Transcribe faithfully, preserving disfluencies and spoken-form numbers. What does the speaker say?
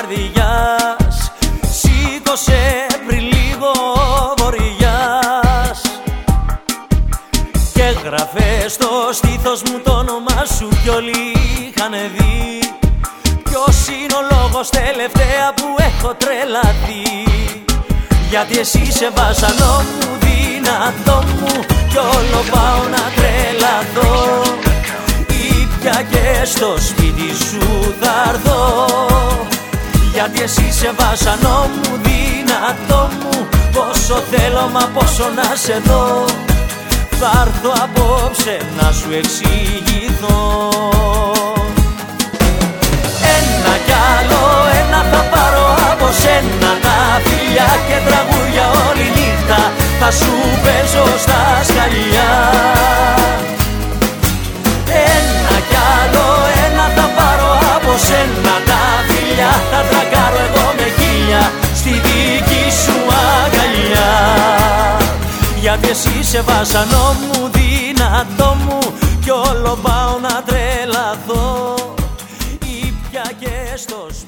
καρδιάς, σήκωσε πριν λίγο βοριάς και έγραφε στο στήθος μου το όνομά σου κι όλοι είχαν δει ποιος είναι ο λόγος τελευταία που έχω τρελαθεί. Γιατί εσύ είσαι βάσανό μου, δυνατό μου κι όλο πάω να τρελαθώ. Ήπια και στο σπίτι σου θα έρθω. Γιατί εσύ είσαι βάσανό μου, δυνατό μου, πόσο θέλω μα πόσο να σε δω. Θα έρθω απόψε να σου εξηγηθώ. Ένα κι άλλο ένα θα πάρω από σένα, τα φιλιά και τραγούδια όλη νύχτα θα σου παίζω στα σκαλιά. Ένα κι άλλο ένα θα πάρω από σένα, τα φιλιά θα τρακάρω εγώ με χίλια στη δική σου αγκαλιά. Γιατί εσύ είσαι βάσανό μου, δυνατό μου κι όλο πάω να τρελαθώ. Ήπια και στο σπίτι